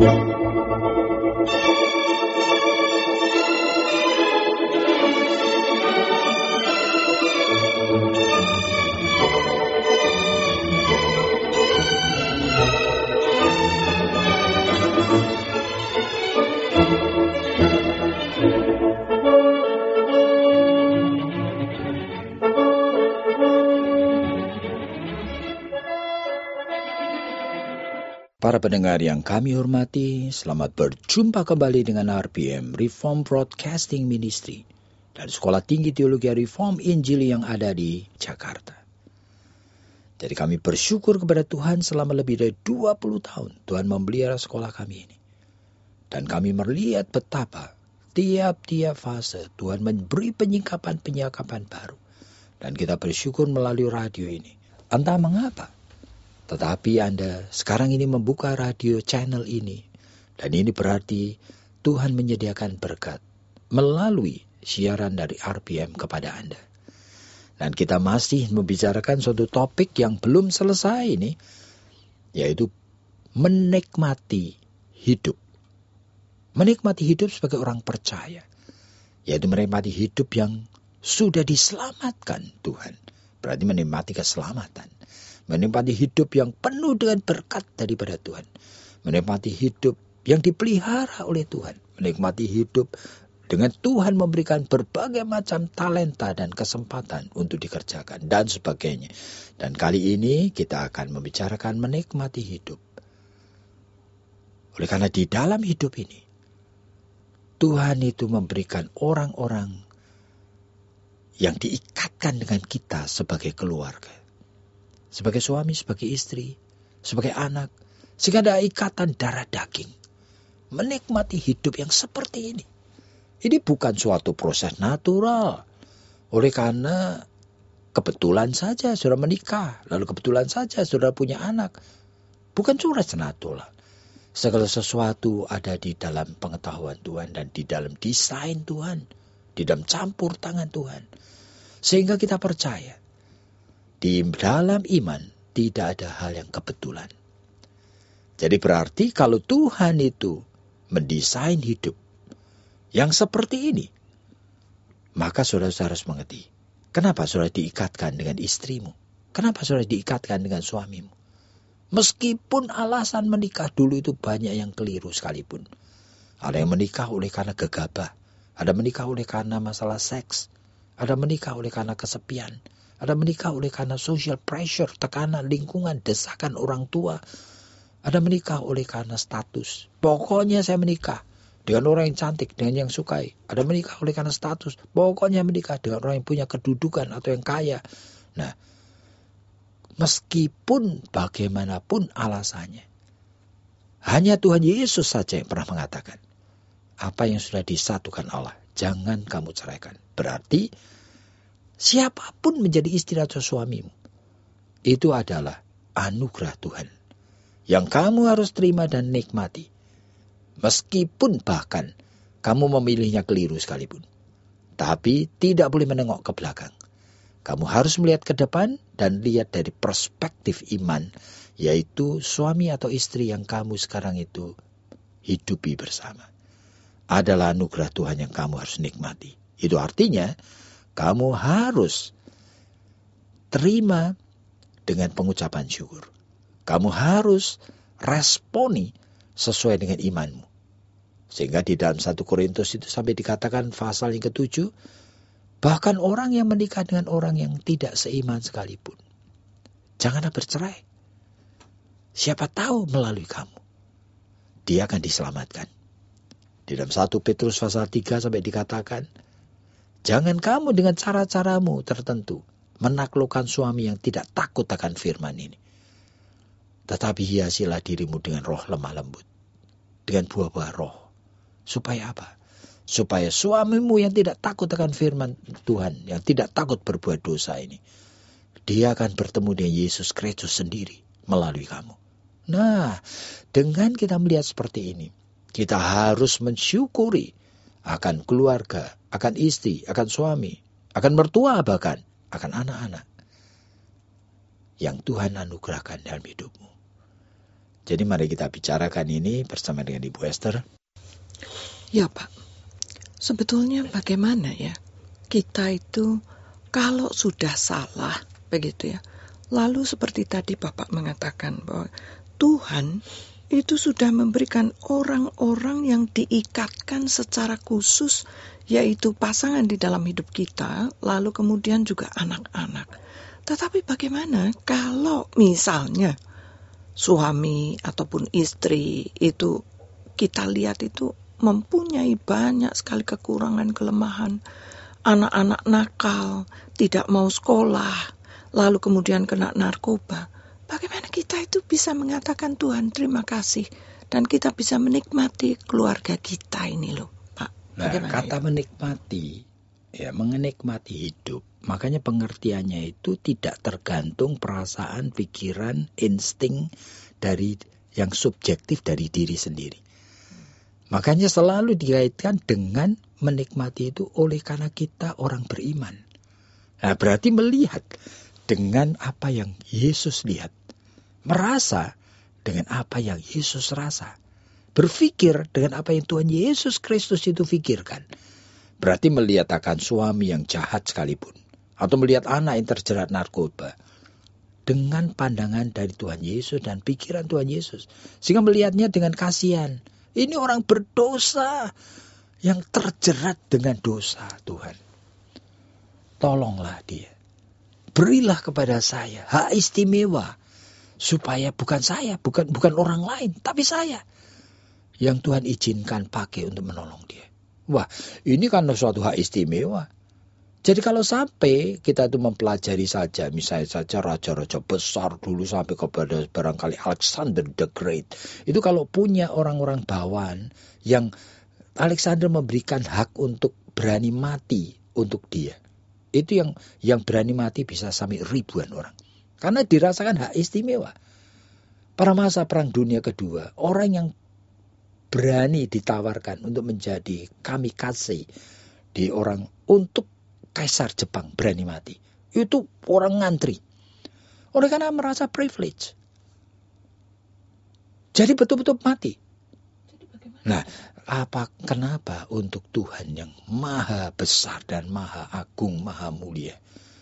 Para pendengar yang kami hormati, selamat berjumpa kembali dengan RPM, Reform Broadcasting Ministry, dari Sekolah Tinggi Teologi Reform Injili yang ada di Jakarta. Jadi kami bersyukur kepada Tuhan selama lebih dari 20 tahun Tuhan memelihara sekolah kami ini. Dan kami melihat betapa tiap-tiap fase Tuhan memberi penyingkapan-penyingkapan baru. Dan kita bersyukur melalui radio ini. Entah mengapa, tetapi Anda sekarang ini membuka radio channel ini. Dan ini berarti Tuhan menyediakan berkat melalui siaran dari RPM kepada Anda. Dan kita masih membicarakan suatu topik yang belum selesai ini, yaitu menikmati hidup. Menikmati hidup sebagai orang percaya. Yaitu menikmati hidup yang sudah diselamatkan Tuhan. Berarti menikmati keselamatan. Menikmati hidup yang penuh dengan berkat daripada Tuhan. Menikmati hidup yang dipelihara oleh Tuhan. Menikmati hidup dengan Tuhan memberikan berbagai macam talenta dan kesempatan untuk dikerjakan dan sebagainya. Dan kali ini kita akan membicarakan menikmati hidup. Oleh karena di dalam hidup ini, Tuhan itu memberikan orang-orang yang diikatkan dengan kita sebagai keluarga. Sebagai suami, sebagai istri, sebagai anak. Sehingga ada ikatan darah daging. Menikmati hidup yang seperti ini. Ini bukan suatu proses natural. Oleh karena kebetulan saja saudara menikah. Lalu kebetulan saja saudara punya anak. Bukan proses natural. Segala sesuatu ada di dalam pengetahuan Tuhan dan di dalam desain Tuhan. Di dalam campur tangan Tuhan. Sehingga kita percaya. Di dalam iman tidak ada hal yang kebetulan. Jadi berarti kalau Tuhan itu mendesain hidup yang seperti ini, maka saudara harus mengerti. Kenapa saudara diikatkan dengan istrimu? Kenapa saudara diikatkan dengan suamimu? Meskipun alasan menikah dulu itu banyak yang keliru sekalipun. Ada yang menikah oleh karena gegabah. Ada menikah oleh karena masalah seks. Ada menikah oleh karena kesepian. Ada menikah oleh karena social pressure, tekanan lingkungan, desakan orang tua. Ada menikah oleh karena status. Pokoknya saya menikah dengan orang yang cantik, dengan yang sukai. Ada menikah oleh karena status. Pokoknya menikah dengan orang yang punya kedudukan atau yang kaya. Nah, meskipun bagaimanapun alasannya, hanya Tuhan Yesus saja yang pernah mengatakan, apa yang sudah disatukan Allah, jangan kamu ceraikan. Berarti, siapapun menjadi istri atau suamimu, itu adalah anugerah Tuhan. Yang kamu harus terima dan nikmati. Meskipun bahkan kamu memilihnya keliru sekalipun. Tapi tidak boleh menengok ke belakang. Kamu harus melihat ke depan dan lihat dari perspektif iman. Yaitu suami atau istri yang kamu sekarang itu hidupi bersama. Adalah anugerah Tuhan yang kamu harus nikmati. Itu artinya, kamu harus terima dengan pengucapan syukur. Kamu harus responi sesuai dengan imanmu. Sehingga di dalam 1 Korintus itu sampai dikatakan pasal yang ke-7, bahkan orang yang menikah dengan orang yang tidak seiman sekalipun, janganlah bercerai. Siapa tahu melalui kamu, dia akan diselamatkan. Di dalam 1 Petrus pasal 3 sampai dikatakan, jangan kamu dengan cara-caramu tertentu menaklukkan suami yang tidak takut akan firman ini. Tetapi hiasilah dirimu dengan roh lemah lembut. Dengan buah-buah roh. Supaya apa? Supaya suamimu yang tidak takut akan firman Tuhan, yang tidak takut berbuat dosa ini, dia akan bertemu dengan Yesus Kristus sendiri melalui kamu. Nah, dengan kita melihat seperti ini, kita harus mensyukuri akan keluarga, akan istri, akan suami, akan mertua bahkan, akan anak-anak yang Tuhan anugerahkan dalam hidupmu. Jadi mari kita bicarakan ini bersama dengan Ibu Esther. Ya Pak, sebetulnya bagaimana ya kita itu kalau sudah salah begitu ya. Lalu seperti tadi Bapak mengatakan bahwa Tuhan itu sudah memberikan orang-orang yang diikatkan secara khusus, yaitu pasangan di dalam hidup kita, lalu kemudian juga anak-anak. Tetapi bagaimana kalau misalnya suami ataupun istri itu kita lihat itu mempunyai banyak sekali kekurangan, kelemahan, anak-anak nakal, tidak mau sekolah, lalu kemudian kena narkoba. Bagaimana kita itu bisa mengatakan Tuhan terima kasih dan kita bisa menikmati keluarga kita ini loh, Pak? Nah, kata itu? Menikmati, ya menikmati hidup. Makanya pengertiannya itu tidak tergantung perasaan, pikiran, insting dari yang subjektif dari diri sendiri. Makanya selalu dikaitkan dengan menikmati itu oleh karena kita orang beriman. Nah, berarti melihat dengan apa yang Yesus lihat. Merasa dengan apa yang Yesus rasa. Berpikir dengan apa yang Tuhan Yesus Kristus itu pikirkan. Berarti melihat akan suami yang jahat sekalipun. Atau melihat anak yang terjerat narkoba. Dengan pandangan dari Tuhan Yesus dan pikiran Tuhan Yesus. Sehingga melihatnya dengan kasihan. Ini orang berdosa yang terjerat dengan dosa Tuhan. Tolonglah dia. Berilah kepada saya hak istimewa. Supaya bukan saya, bukan orang lain, tapi saya. Yang Tuhan izinkan pakai untuk menolong dia. Wah, ini kan suatu hak istimewa. Jadi kalau sampai kita itu mempelajari saja, misalnya saja raja-raja besar dulu sampai kepada barangkali Alexander the Great. Itu kalau punya orang-orang bawahan yang Alexander memberikan hak untuk berani mati untuk dia. Itu yang berani mati bisa sampai ribuan orang. Karena dirasakan hak istimewa. Pada masa Perang Dunia Kedua, orang yang berani ditawarkan untuk menjadi kamikaze di orang untuk Kaisar Jepang berani mati. Itu orang ngantri. Oleh karena merasa privilege. Jadi betul-betul mati. Nah, kenapa untuk Tuhan yang maha besar dan maha agung, maha mulia,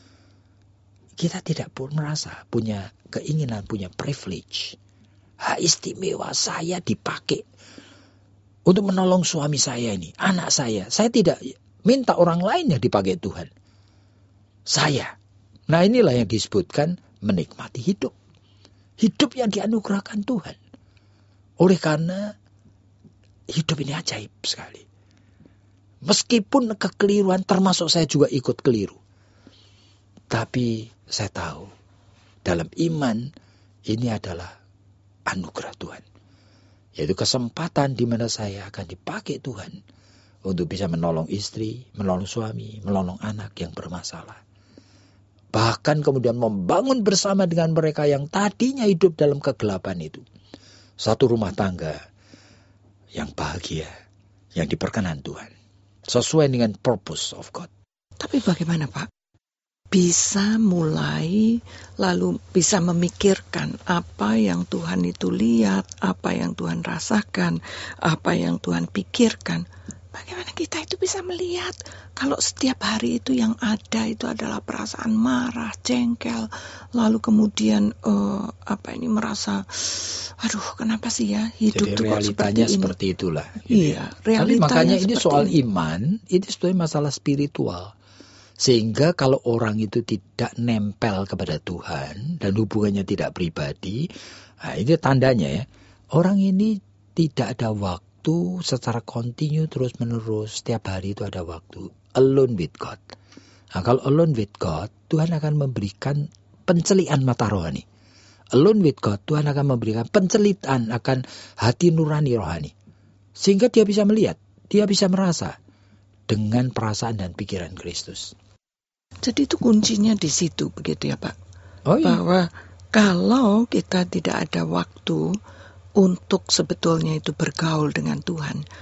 kita tidak pun merasa punya keinginan, punya privilege. Hak istimewa saya dipakai untuk menolong suami saya ini, anak saya. Saya tidak minta orang lain yang dipakai Tuhan. Saya. Nah, inilah yang disebutkan menikmati hidup. Hidup yang dianugerahkan Tuhan. Oleh karena hidup ini ajaib sekali. Meskipun kekeliruan, termasuk saya juga ikut keliru. Tapi saya tahu, dalam iman ini adalah anugerah Tuhan. Yaitu kesempatan di mana saya akan dipakai Tuhan untuk bisa menolong istri, menolong suami, menolong anak yang bermasalah. Bahkan kemudian membangun bersama dengan mereka yang tadinya hidup dalam kegelapan itu. Satu rumah tangga yang bahagia, yang diperkenan Tuhan. Sesuai dengan purpose of God. Tapi bagaimana Pak? Bisa mulai, lalu bisa memikirkan apa yang Tuhan itu lihat, apa yang Tuhan rasakan, apa yang Tuhan pikirkan. Bagaimana kita itu bisa melihat kalau setiap hari itu yang ada itu adalah perasaan marah, jengkel, lalu kemudian merasa, aduh kenapa sih ya hidup itu kok realitanya seperti itulah. Gitu. Iya, realitanya. Tapi makanya ini soal iman, ini sebenarnya masalah spiritual. Sehingga kalau orang itu tidak nempel kepada Tuhan dan hubungannya tidak pribadi, nah ini tandanya ya, orang ini tidak ada waktu secara kontinu terus menerus, setiap hari itu ada waktu alone with God. Nah, kalau alone with God, Tuhan akan memberikan pencelian mata rohani. Alone with God, Tuhan akan memberikan pencelitan akan hati nurani rohani. Sehingga dia bisa melihat, dia bisa merasa dengan perasaan dan pikiran Kristus. Jadi itu kuncinya di situ begitu ya Pak. Oh iya. Bahwa kalau kita tidak ada waktu untuk sebetulnya itu bergaul dengan Tuhan,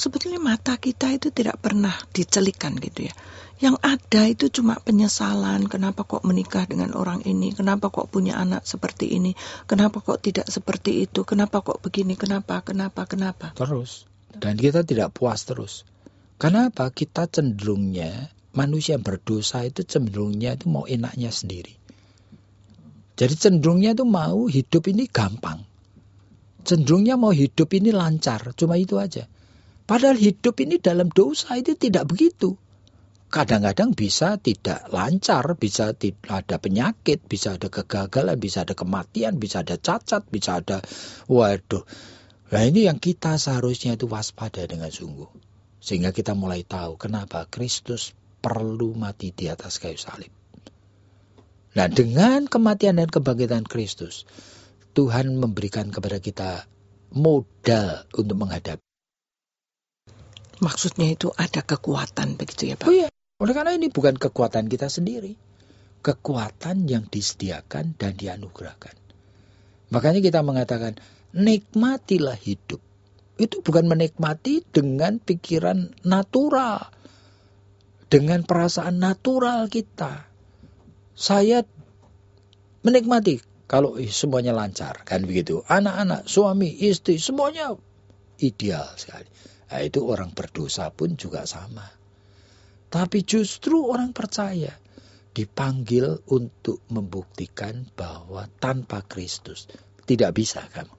sebetulnya mata kita itu tidak pernah dicelikan gitu ya. Yang ada itu cuma penyesalan, kenapa kok menikah dengan orang ini, kenapa kok punya anak seperti ini, kenapa kok tidak seperti itu, kenapa kok begini, kenapa. Terus. Dan kita tidak puas terus. Kenapa? Kita cenderungnya, manusia yang berdosa itu cenderungnya itu mau enaknya sendiri. Jadi cenderungnya itu mau hidup ini gampang. Cenderungnya mau hidup ini lancar, cuma itu aja. Padahal hidup ini dalam dosa itu tidak begitu. Kadang-kadang bisa tidak lancar, bisa ada penyakit, bisa ada kegagalan, bisa ada kematian, bisa ada cacat, bisa ada waduh. Nah ini yang kita seharusnya itu waspada dengan sungguh. Sehingga kita mulai tahu kenapa Kristus perlu mati di atas kayu salib. Nah dengan kematian dan kebangkitan Kristus, Tuhan memberikan kepada kita modal untuk menghadapi. Maksudnya itu ada kekuatan begitu ya Pak? Oh iya, oleh karena ini bukan kekuatan kita sendiri. Kekuatan yang disediakan dan dianugerahkan. Makanya kita mengatakan, nikmatilah hidup. Itu bukan menikmati dengan pikiran natural. Dengan perasaan natural kita. Saya menikmati kalau semuanya lancar, kan begitu. Anak-anak, suami, istri, semuanya ideal sekali. Nah, itu orang berdosa pun juga sama. Tapi justru orang percaya dipanggil untuk membuktikan bahwa tanpa Kristus tidak bisa kamu.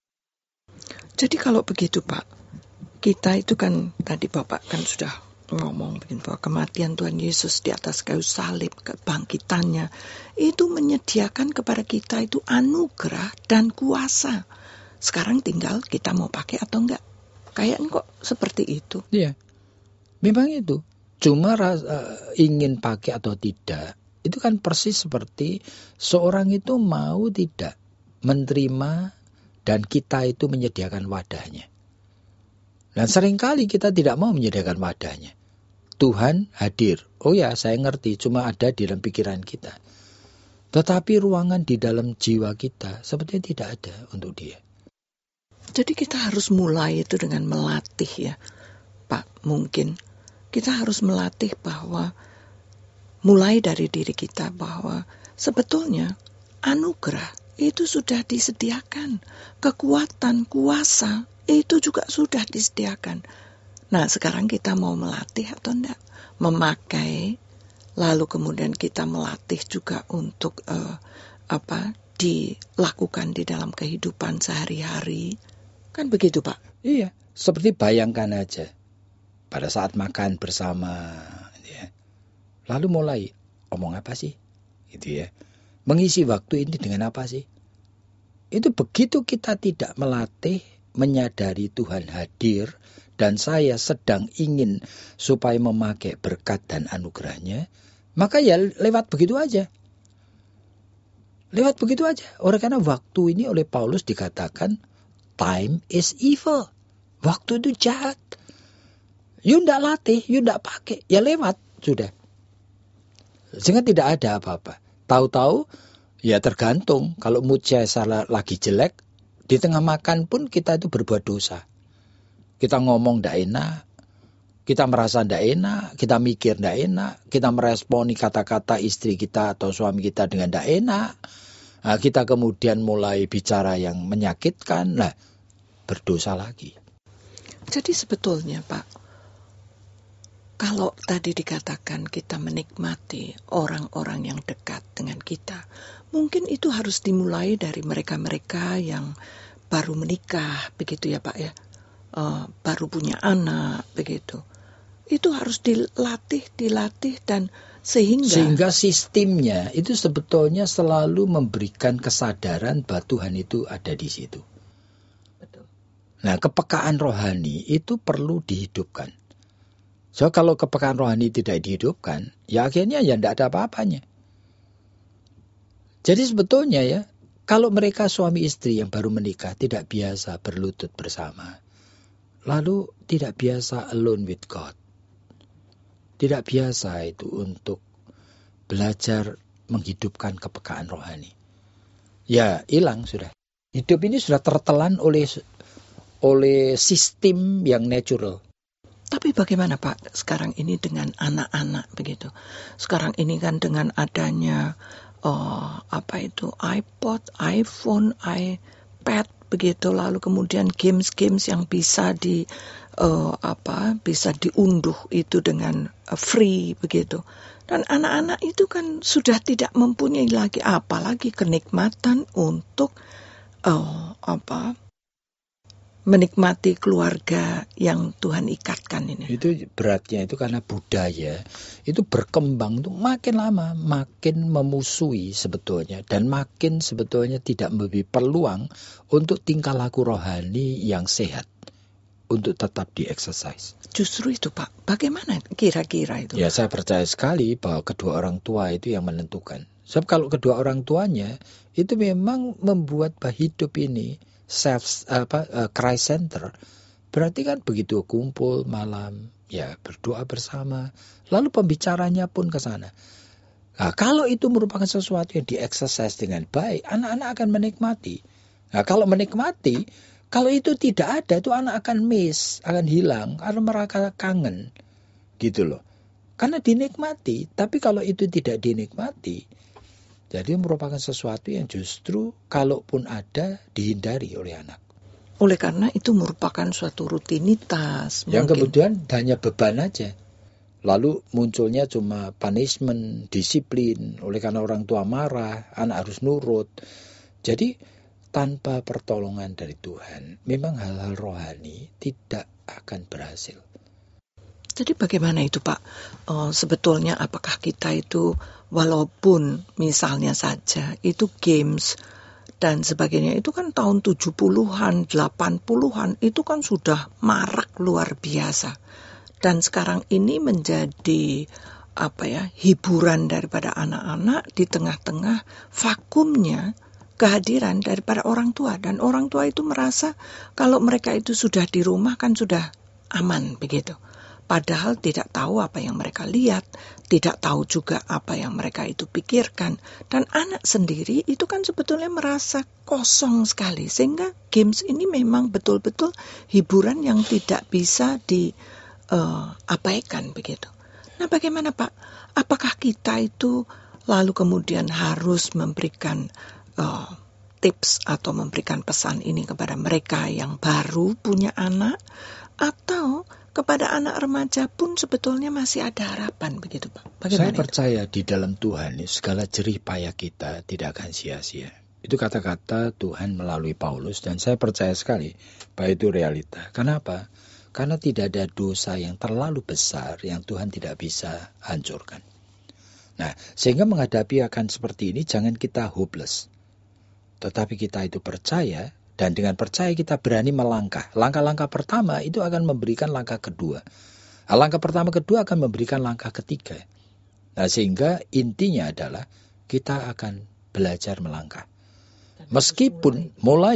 Jadi kalau begitu Pak, kita itu kan tadi Bapak kan sudah ngomong bahwa kematian Tuhan Yesus di atas kayu salib, kebangkitannya itu menyediakan kepada kita itu anugerah dan kuasa. Sekarang tinggal kita mau pakai atau enggak. Kayaknya kok seperti itu. Iya, memang itu. Cuma ingin pakai atau tidak, itu kan persis seperti seorang itu mau tidak menerima dan kita itu menyediakan wadahnya. Dan seringkali kita tidak mau menyediakan wadahnya. Tuhan hadir. Oh ya, saya ngerti, cuma ada di dalam pikiran kita. Tetapi ruangan di dalam jiwa kita sepertinya tidak ada untuk dia. Jadi kita harus mulai itu dengan melatih ya, Pak. Mungkin kita harus melatih bahwa mulai dari diri kita bahwa sebetulnya anugerah itu sudah disediakan. Kekuatan, kuasa itu juga sudah disediakan. Nah sekarang kita mau melatih atau enggak? Memakai, lalu kemudian kita melatih juga untuk dilakukan di dalam kehidupan sehari-hari. Kan begitu Pak? Iya, seperti bayangkan aja. Pada saat makan bersama, ya, lalu mulai, omong apa sih? Gitu ya. Mengisi waktu ini dengan apa sih? Itu begitu kita tidak melatih, menyadari Tuhan hadir, dan saya sedang ingin supaya memakai berkat dan anugerahnya, maka ya lewat begitu aja. Lewat begitu aja. Oleh karena waktu ini oleh Paulus dikatakan, time is evil. Waktu itu jahat. You tidak latih, you tidak pakai. Ya lewat, sudah. Sehingga tidak ada apa-apa. Tahu-tahu, ya tergantung. Kalau mood saya lagi jelek, di tengah makan pun kita itu berbuat dosa. Kita ngomong tidak enak. Kita merasa tidak enak. Kita mikir tidak enak. Kita meresponi kata-kata istri kita atau suami kita dengan tidak enak. Nah, kita kemudian mulai bicara yang menyakitkan. Nah, berdosa lagi. Jadi sebetulnya Pak, kalau tadi dikatakan kita menikmati orang-orang yang dekat dengan kita, mungkin itu harus dimulai dari mereka-mereka yang baru menikah, begitu ya Pak ya, baru punya anak, begitu. Itu harus dilatih dan sehingga sistemnya itu sebetulnya selalu memberikan kesadaran bahwa Tuhan itu ada di situ. Betul. Nah, kepekaan rohani itu perlu dihidupkan. So, kalau kepekaan rohani tidak dihidupkan, ya akhirnya ya tidak ada apa-apanya. Jadi sebetulnya ya, kalau mereka suami istri yang baru menikah tidak biasa berlutut bersama, lalu tidak biasa alone with God, tidak biasa itu untuk belajar menghidupkan kepekaan rohani, ya hilang sudah. Hidup ini sudah tertelan oleh sistem yang natural. Tapi bagaimana Pak sekarang ini dengan anak-anak begitu? Sekarang ini kan dengan adanya iPod, iPhone, iPad begitu, lalu kemudian games-games yang bisa bisa diunduh itu dengan free begitu. Dan anak-anak itu kan sudah tidak mempunyai lagi apalagi kenikmatan untuk menikmati keluarga yang Tuhan ikatkan ini. Itu beratnya itu karena budaya itu berkembang tuh makin lama makin memusuhi sebetulnya, dan makin sebetulnya tidak memberi peluang untuk tingkah laku rohani yang sehat untuk tetap di-exercise. Justru itu Pak, bagaimana kira-kira itu? Ya, saya percaya sekali bahwa kedua orang tua itu yang menentukan. Sebab kalau kedua orang tuanya itu memang membuat hidup ini Christ center, berarti kan begitu kumpul malam, ya berdoa bersama, lalu pembicaranya pun ke sana. Nah, kalau itu merupakan sesuatu yang di-exercise dengan baik, anak-anak akan menikmati. Nah, kalau menikmati, kalau itu tidak ada, itu anak akan miss, akan hilang, karena mereka kangen, gitu loh. Karena dinikmati, tapi kalau itu tidak dinikmati, jadi merupakan sesuatu yang justru kalaupun ada dihindari oleh anak. Oleh karena itu merupakan suatu rutinitas. Yang mungkin. Kemudian hanya beban aja. Lalu munculnya cuma punishment, disiplin. Oleh karena orang tua marah, anak harus nurut. Jadi tanpa pertolongan dari Tuhan, memang hal-hal rohani tidak akan berhasil. Jadi bagaimana itu Pak? Sebetulnya apakah kita itu walaupun misalnya saja itu games dan sebagainya itu kan tahun 70-an, 80-an itu kan sudah marak luar biasa. Dan sekarang ini menjadi hiburan daripada anak-anak di tengah-tengah vakumnya kehadiran daripada orang tua. Dan orang tua itu merasa kalau mereka itu sudah di rumah kan sudah aman begitu. Padahal tidak tahu apa yang mereka lihat, tidak tahu juga apa yang mereka itu pikirkan. Dan anak sendiri itu kan sebetulnya merasa kosong sekali. Sehingga games ini memang betul-betul hiburan yang tidak bisa diabaikan begitu. Nah bagaimana Pak? Apakah kita itu lalu kemudian harus memberikan tips atau memberikan pesan ini kepada mereka yang baru punya anak, atau kepada anak remaja pun sebetulnya masih ada harapan begitu Pak? Bagaimana Saya percaya di dalam Tuhan segala jerih payah kita tidak akan sia-sia. Itu kata-kata Tuhan melalui Paulus, dan saya percaya sekali bahwa itu realita. Kenapa? Karena tidak ada dosa yang terlalu besar yang Tuhan tidak bisa hancurkan. Nah, sehingga menghadapi akan seperti ini jangan kita hopeless. Tetapi kita itu percaya, dan dengan percaya kita berani melangkah. Langkah-langkah pertama itu akan memberikan langkah kedua. Langkah pertama kedua akan memberikan langkah ketiga. Nah, sehingga intinya adalah kita akan belajar melangkah. Meskipun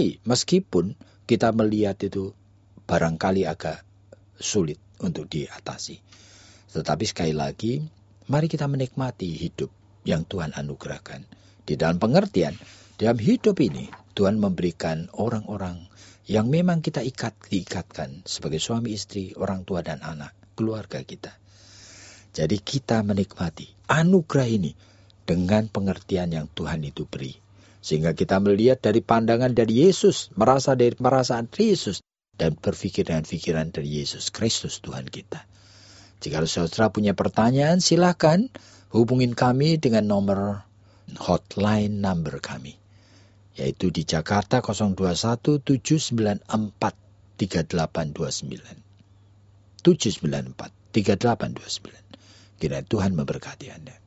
kita melihat itu barangkali agak sulit untuk diatasi. Tetapi sekali lagi, mari kita menikmati hidup yang Tuhan anugerahkan. Di dalam pengertian, dalam hidup ini, Tuhan memberikan orang-orang yang memang kita diikatkan sebagai suami istri, orang tua dan anak, keluarga kita. Jadi kita menikmati anugerah ini dengan pengertian yang Tuhan itu beri. Sehingga kita melihat dari pandangan dari Yesus, merasa dari perasaan Yesus, dan berpikir dengan pikiran dari Yesus Kristus Tuhan kita. Jika saudara punya pertanyaan, silakan hubungin kami dengan nomor hotline number kami, yaitu di Jakarta 021-794-3829. 794-3829. Kiranya Tuhan memberkati Anda.